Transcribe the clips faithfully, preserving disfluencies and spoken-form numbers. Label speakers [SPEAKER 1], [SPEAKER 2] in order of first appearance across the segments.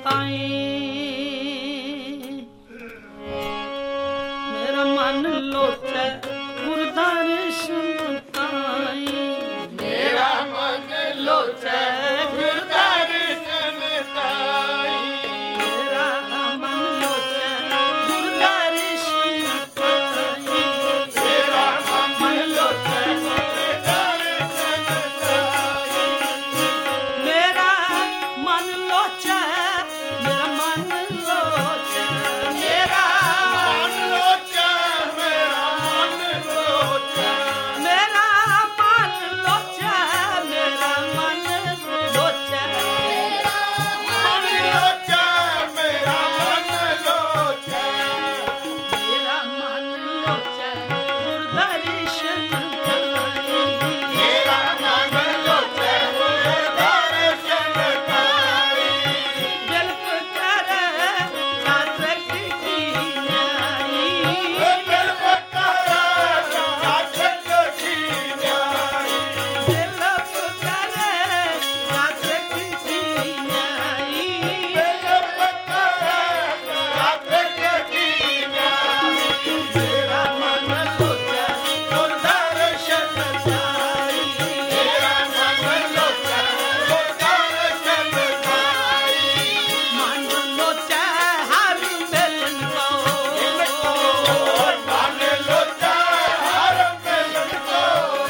[SPEAKER 1] ਤਾਈਂ ਮੇਰਾ ਮਨ ਲੋਚੈ ਗੁਰ ਦਰਸ਼ਨ ਤਾਈਂ
[SPEAKER 2] ਮੇਰਾ ਮਨ ਲੋਚੈ ਗੁਰ ਦਰਸ਼ਨ ਤਾਈਂ
[SPEAKER 1] ਮੇਰਾ ਮਨ ਲੋਚੈ ਗੁਰ ਦਰਸ਼ਨ ਤਾਈਂ
[SPEAKER 2] ਮੇਰਾ ਮਨ ਲੋਚੈ ਗੁਰ ਦਰਸ਼ਨ ਤਾਈਂ
[SPEAKER 1] ਮੇਰਾ ਮਨ ਲੋਚੈ ਮੇਰਾ ਮਨ ਲੋਚੈ
[SPEAKER 2] ਮੇਰਾ ਮਨ ਲੋਚੈ ਮੇਰਾ ਮਨ ਲੋਚੈ
[SPEAKER 1] ਮੇਰਾ ਮਨ ਲੋਚੈ ਮੇਰਾ ਮਨ ਲੋਚੈ
[SPEAKER 2] ਮਨ ਲੋਚੈ ਮੇਰਾ ਮਨ ਲੋਚੈ
[SPEAKER 1] ਮੇਰਾ ਮਨ ਲੋਚੈ ਗੁਰ ਦਰਸ਼ਨ ਤਾਈਂ
[SPEAKER 2] ਮੇਰਾ ਮਨ ਲੋਚੈ ਗੁਰ ਦਰਸ਼ਨ ਤਾਈਂ
[SPEAKER 1] ਦਿਲ ਪੁਕਾਰੇ ਸਾਧਕ ਕੀ ਨਾਈ
[SPEAKER 2] ਦਿਲ ਪਕਾਰਾ ਸਾਧਕ ਕੀ ਨਿਆਈ
[SPEAKER 1] ਦਿਲ ਪੁਕਾਰੇ ਸਾਧਕ ਕੀ ਨਾਈ
[SPEAKER 2] ਦਿਲ ਪਕਾਰਾ ਸਾਧਕ ਕੀ ਨਿਆਈ ਮੇਰਾ ਮਨ ਲੋਚੈ ਗੁਰ ਦਰਸ਼ਨ ਤਾਈਂ ਮੇਰਾ ਮਨ ਲੋਚੈ ਗੁਰ ਦਰਸ਼ਨ ਤਾਈਂ
[SPEAKER 1] ਮਨ ਲੋਚੈ ਹਰ ਮਿਲਨ ਕੋ
[SPEAKER 2] ਮਨ ਲੋਚੈ ਹਰ ਮਿਲਨ ਕੋ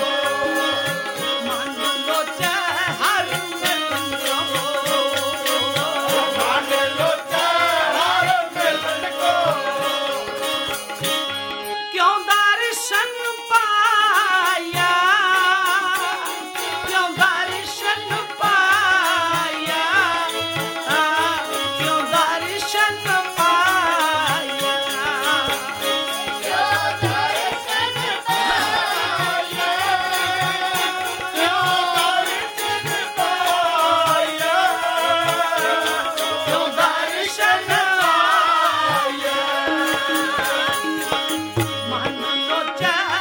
[SPEAKER 1] ਮਨ ਲੋਚੈ ਹਰ ਮਿਲਨ ਕੋ
[SPEAKER 2] ਮਨ ਲੋਚੈ ਹਰ ਮਿਲਨ ਕੋ
[SPEAKER 1] ਕਿਉਂ ਦਰਸ਼ਨ ਪਾਇਆ ਕਿਉਂ ਦਰਸ਼ਨ ਪਾਇਆ ਕਿਉਂ ਦਰਸ਼ਨ ਪਾਇਆ ਕਿਉਂ ਦਰਸ਼ਨ ਪਾਇਆ ਮਨ ਲੋਚੈ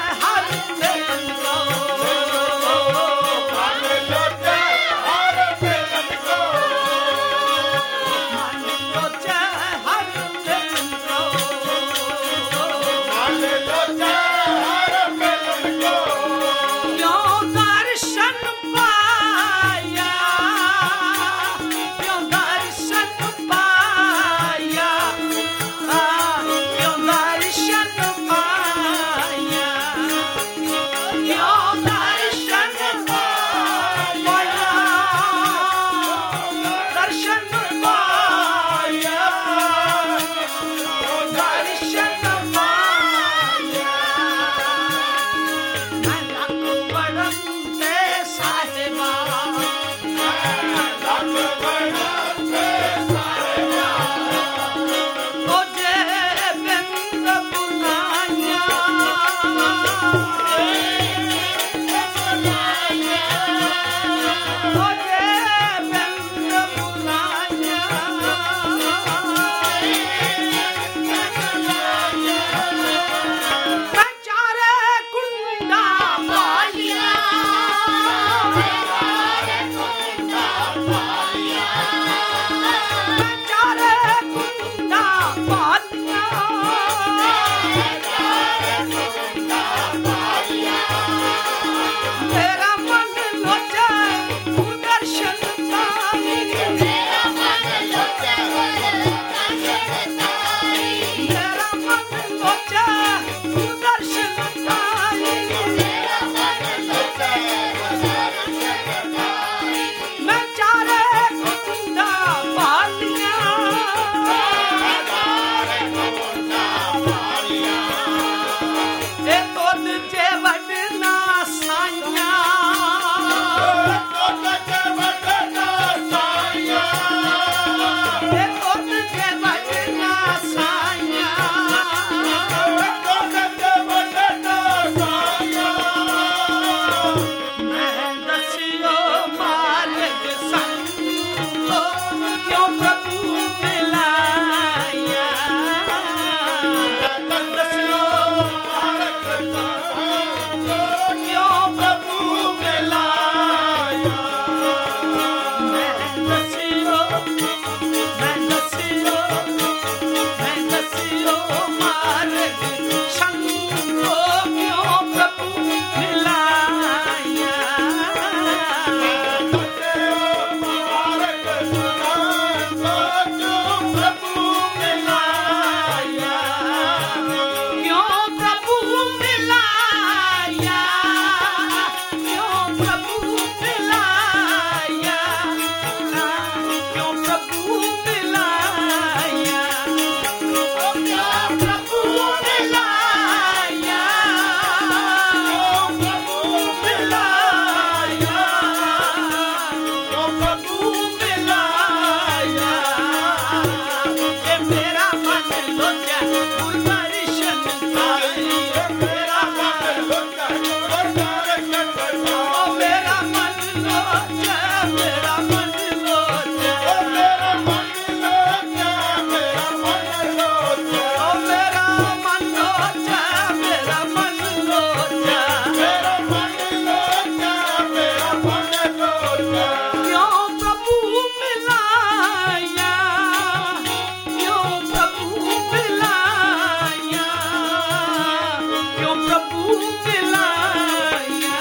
[SPEAKER 1] मिलाया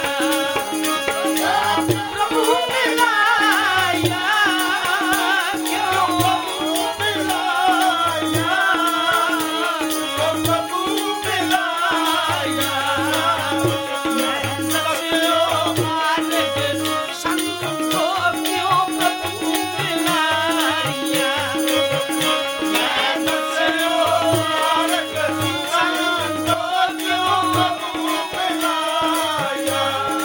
[SPEAKER 1] प्रभु मिलाया क्यों
[SPEAKER 2] मिलाया प्रभु मिलाया
[SPEAKER 1] मैं नस्लो मालिक संत को क्यों प्रभु मिलाया
[SPEAKER 2] मैं नस्लो मालिक संत को क्यों प्रभु मिलाया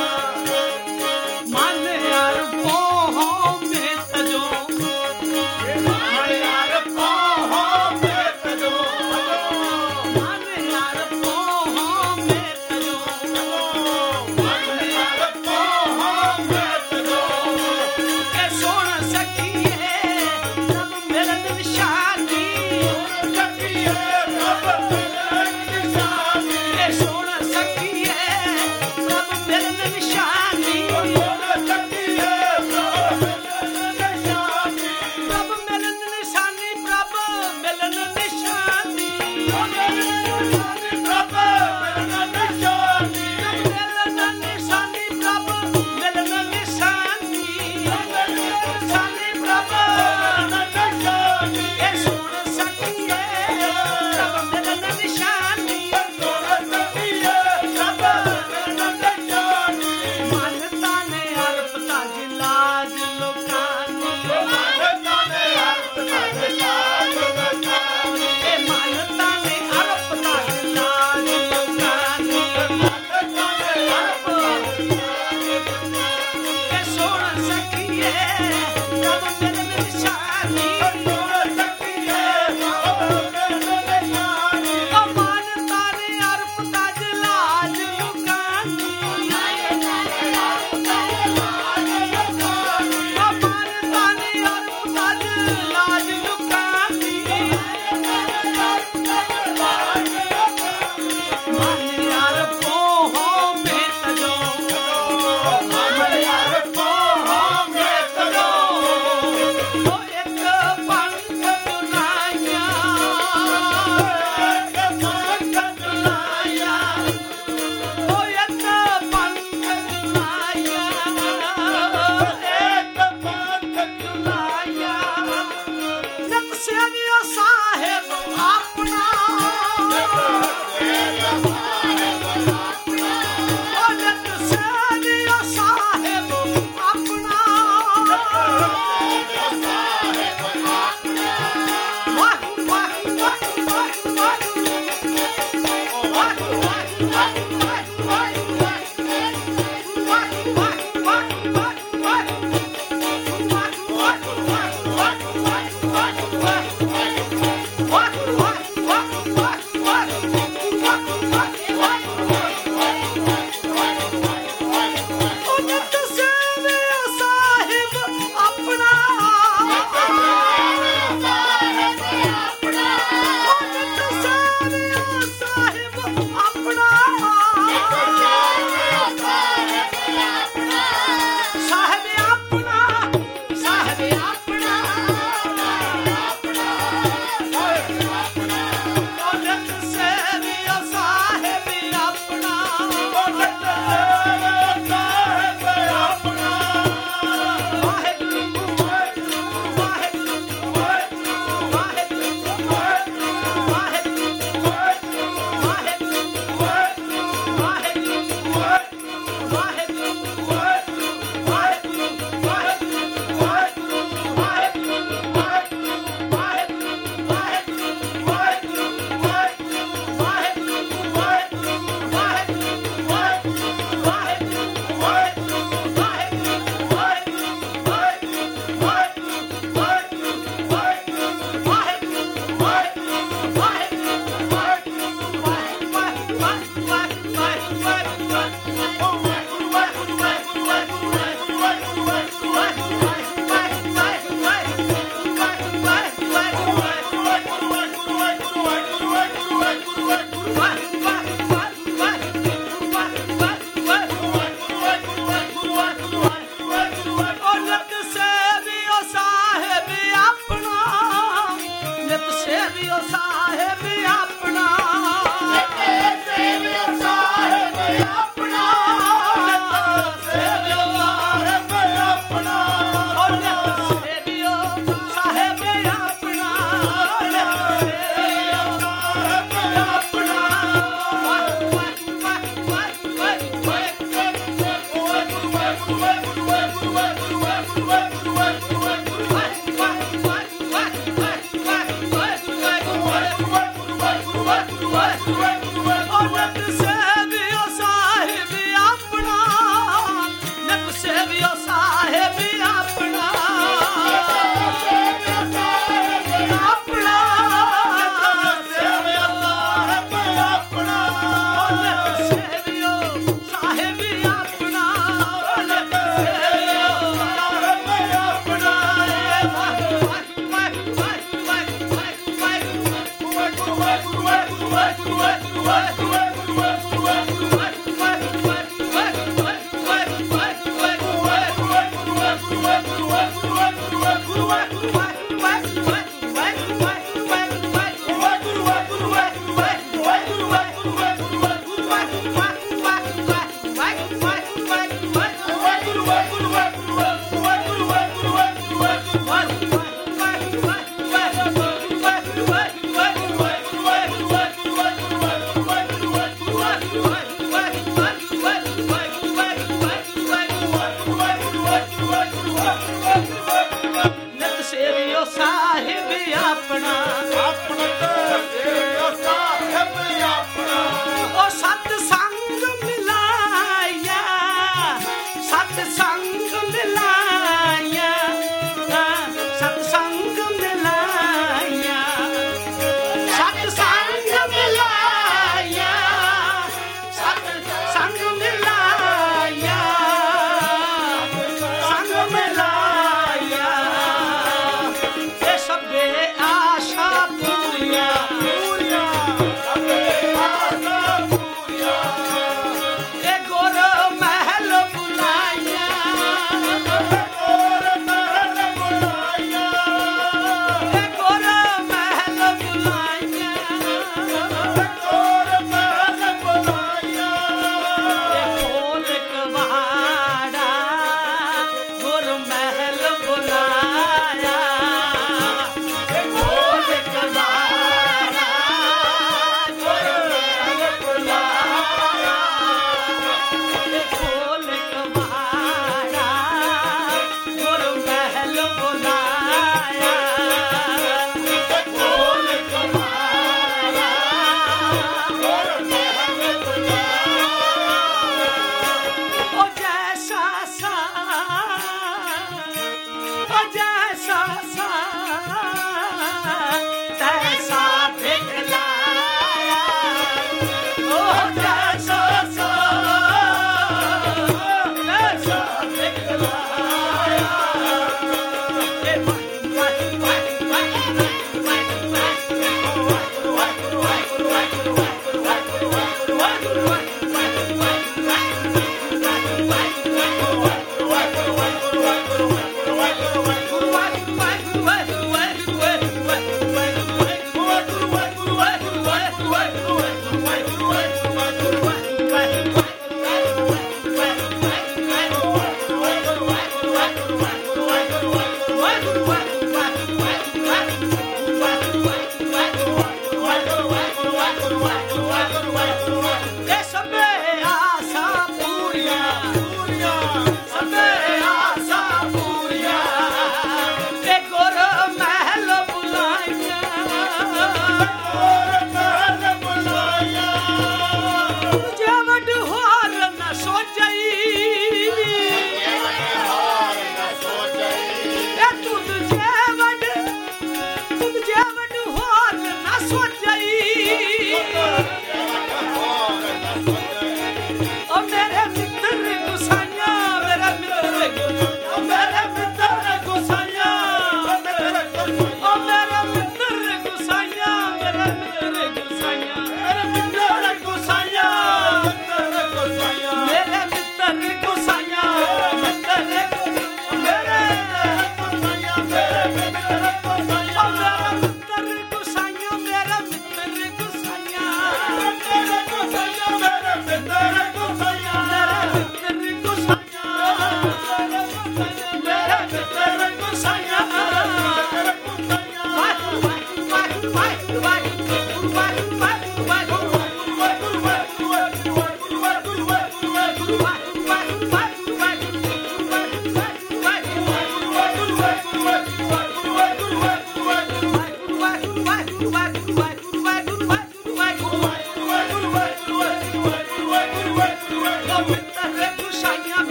[SPEAKER 1] मन यार पोहों में तजो
[SPEAKER 2] मन यार पोहों में तजो
[SPEAKER 1] मन यार पोहों में तजो
[SPEAKER 2] मन यार पोहों में तजो
[SPEAKER 1] के सोण सखिए तब मिलन निशानी
[SPEAKER 2] सखिए प्रभ मिलन निशानी
[SPEAKER 1] के सोण सखिए तब मिलन निशानी
[SPEAKER 2] सखिए प्रभ मिलन निशानी
[SPEAKER 1] प्रभ मिलन निशानी प्रभ मिलन निशानी
[SPEAKER 2] प्रभ मिलन निशानी
[SPEAKER 1] मिलन निशानी प्रभ मिलन निशानी निशानी प्रभ के सोण सखिए तब मिलन निशानी मानता ने अल्पता जिलाज लोकानी ए मानता ने अल्पता जिलाज लोकानी के सोण सखिए तब मिलन निशानी ओ मानता ने अल्पता जिलाज लोकानी ओ मानता ने अल्पता जिलाज लोकानी मन यार पोहों में तजो मन यार पोहों में तजो ओ एक पंख दुलाया पंख दुलाया ओ एक पंख दुलाया एक पंख दुलाया नक से दियो साहेब अपना नक से दियो साहेब अपना वाह वाह वाह वाह वाह
[SPEAKER 2] ਸਾਹਿਬ ਆਪਣਾ
[SPEAKER 1] ਨਿਤ ਸੇਵਿਓ ਸਾਹਿਬ ਆਪਣਾ ਉਹ ਸਤ ਸੰਗ ਮਿਲਾਇਆ ਸਤ ਸੰਗ ਮਿਲਾਇਆ ਸਤ ਸੰਗ ਮਿਲਾਇਆ ਸਤ ਸੰਗ ਮਿਲਾਇਆ ਸਤ ਸੰਗ ਮਿਲਾਇਆ ਸੰਗ ਮਿਲਾਇਆ ਇਹ ਸਭੇ ਆਸ਼ਾ ਪੂਰੀਆਂ
[SPEAKER 2] ਪੂਰੀਆਂ ਸਭੇ ਆਸਾ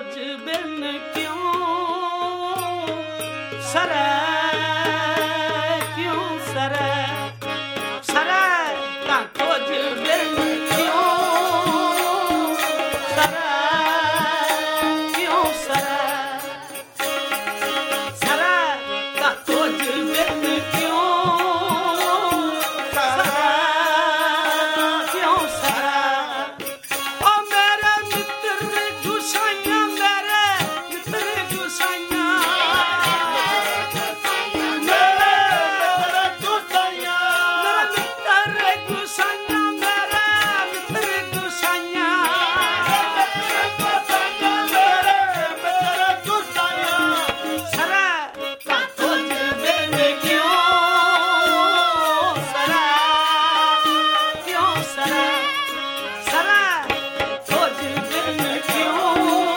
[SPEAKER 3] ਤੁਝ ਬਿਨ ਕਿਉਂ ਸਰੇ ਕਿਉਂ ਸਰੇ ਸਰੇ ਤਾਂ ਤੁਝ ਬਿਨ ਕਿਉਂ ਸਰੇ ਕਿਉਂ ਸਰੇ ਸਰੇ ਤਾਂ ਤੁਝ ਬਿਨ ਕਿਉਂ ਸਰੇ ਕਿਉਂ ਸਰੇ ਓ ਮੇਰੇ ਮਿੱਤਰ ਗੁਸਾਈਆਂ ਮੇਰੇ ਮਿੱਤਰ ਗੁਸਾਈਆਂ
[SPEAKER 2] ਮੇਰੇ ਮੇਰੇ ਗੁਸਾਈਆਂ
[SPEAKER 3] ਮੇਰਾ ਮਿੱਤਰ ਗੁਸਾਈਆਂ ਮੇਰੇ ਮਿੱਤਰ ਗੁਸਾਈਆਂ
[SPEAKER 2] ਮੇਰੇ ਮੇਰੇ ਗੁਸਾਈਆਂ
[SPEAKER 3] ਸਰੇ ਤਾਂ ਤੁਝ ਬਿਨ ਕਿਉਂ ਸਰੇ ਕਿਉਂ ਸਰੇ ਸਰੇ ਤੁਝ ਬਿਨ ਕਿਉਂ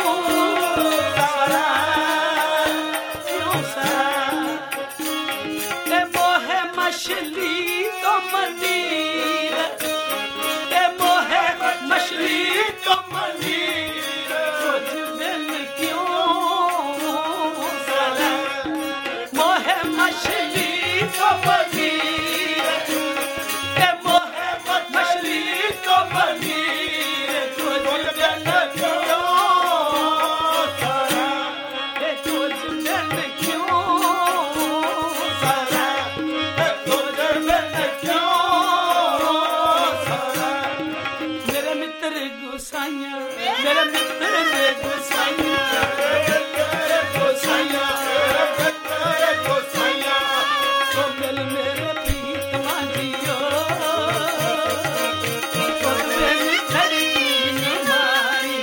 [SPEAKER 3] ਸਰੇ ਕਿਉਂ ਸਰੇ ਤੇ ਮੋਹੇ ਮਛਲੀ ਤੋਂ ਮੰਦੀਰ ਤੇ ਮੋਹੇ ਮਛਲੀ ਤੋਂ ਮੰਦੀਰ ਤੁਝ ਬਿਨ ਕਿਉਂ ਸਰੇ ਮੋਹੇ ਮਛਲੀ ਤੋਂ ਮੰਦੀਰ ਤੇ ਮੋਹੇ ਮਛਲੀ ਤੋਂ ਮੰਦੀਰ ਤੁਝ ਬਿਨ ਕਿਉਂ ਤੇ ਤੁਝ ਬਿਨ ਕਿਉਂ ਸਰੇ ਮੇਰੇ ਮਿੱਤਰ ਗੁਸਾਈਆਂ ਮੇਰੇ ਮਿੱਤਰ ਗੁਸਾਈਆਂ ਓ ਮਿਲ ਮੇਰੇ ਪ੍ਰੀਤਮਾ ਜੀਓ ਤੁਧ ਬਿਨ ਖੜੀ ਨੀ ਮਾਰੀ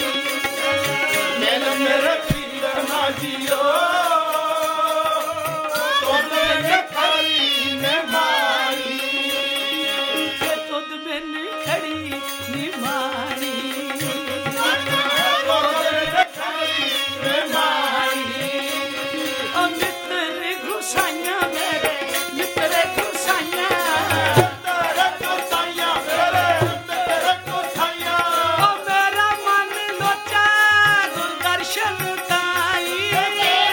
[SPEAKER 3] ਮਿਲ ਮੇਰੇ ਪ੍ਰੀਤਮਾ ਜੀਓ ਤੇ ਤੁਧ ਬਿਨ ਖੜੀ ਨੀ ਮਾਰੀ ਓ ਮਿੱਤਰ ਗੁਸਾਈਆਂ ਮੇਰੇ ਮਿੱਤਰ ਗੁਸਾਈਆਂ ਓ ਮੇਰਾ ਮਨ ਲੋਚਾ ਗੁਰਦਰਸ਼ਨ ਤਾਈ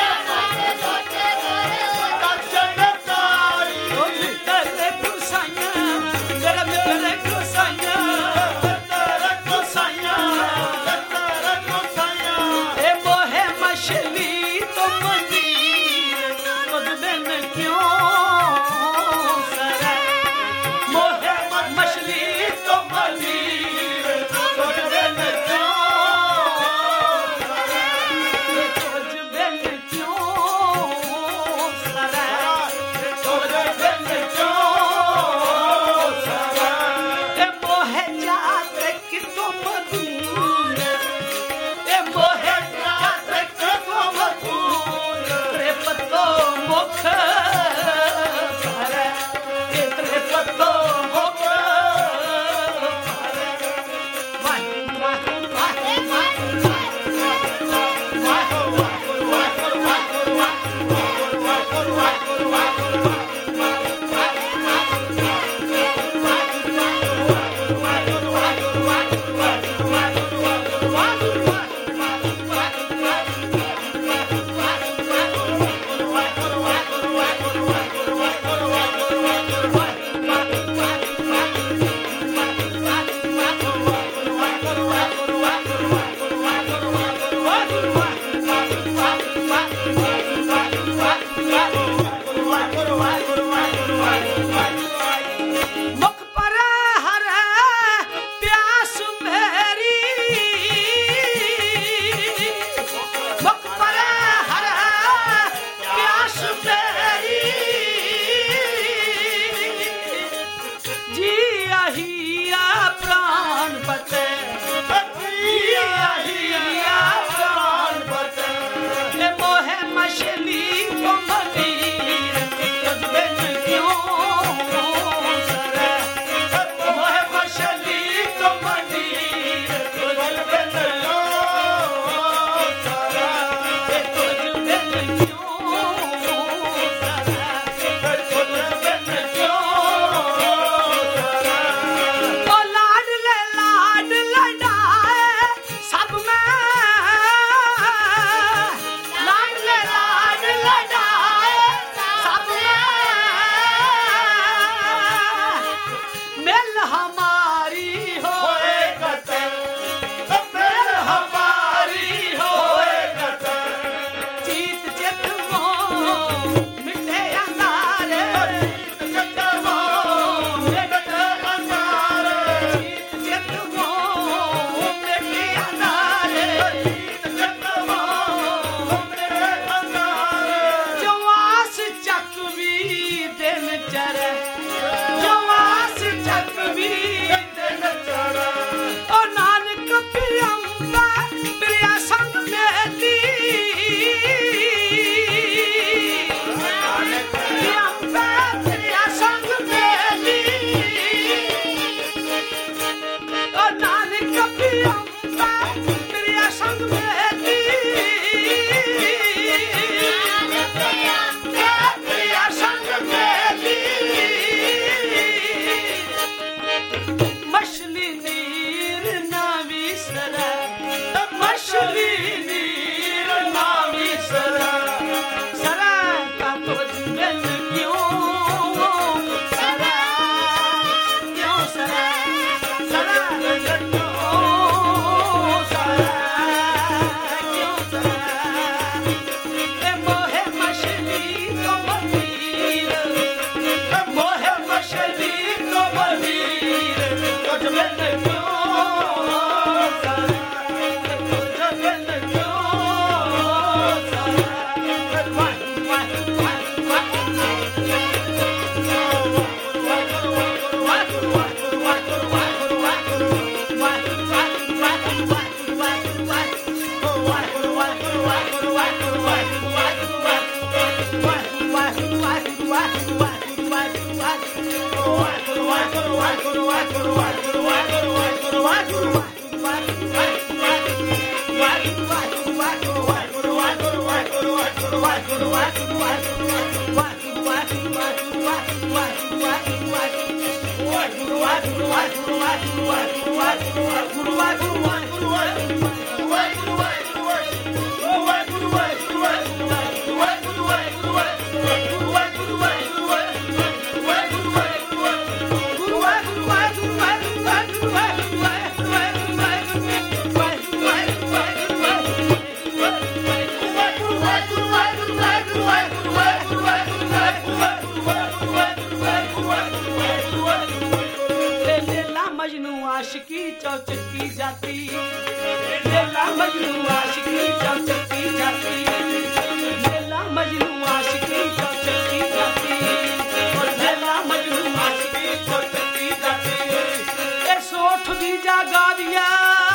[SPEAKER 3] आशिकी चौचकी जाती लेला मजनू आशिकी चौचकी जाती लेला मजनू आशिकी चौचकी जाती और लेला मजनू आशिकी चौचकी जाती ए सोठ दी जागा दिया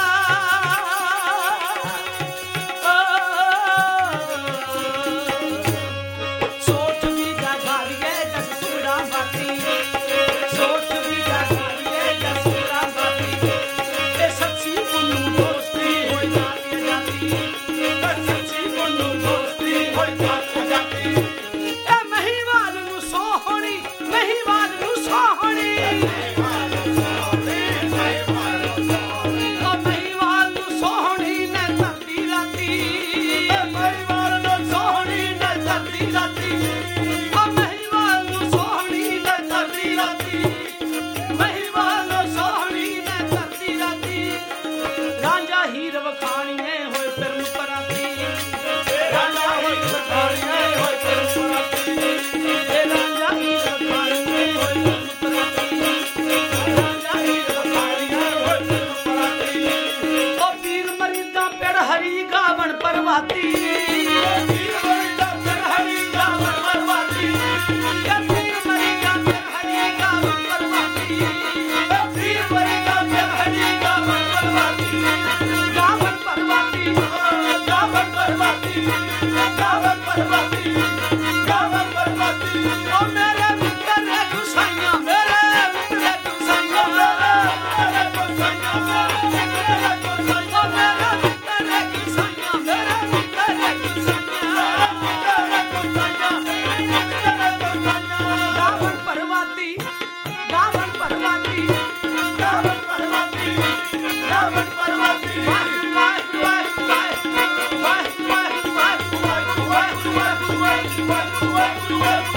[SPEAKER 3] सोठ दी जागा दिया जस सुरा बाती सोठ दी जागा दिया जस सुरा बाती ए सच्ची पुन्नू दोस्ती होई जाती जाती सच्ची पुन्नू दोस्ती होई जाती जाती ए महिवाल नु सोहणी महिवाल नु सोहणी हरी गावन परवाती पीर मरीदा पेड़ हरी गावन परवाती पीर मरीदा पेड़ हरी गावन परवाती पीर मरीदा पेड़ हरी गावन परवाती गावन परवाती गावन परवाती गावन परवाती गावन परवाती ओ मेरे मित्र रे गुसाइयां मेरे मित्र रे गुसाइयां मेरे गुसाइयां मेरे गुसाइयां मेरे गावन परवाती गावन परवाती गावन परवाती गावन परवाती वाह वाह वाह वाह वाह वाह वाह वाह वाह वाह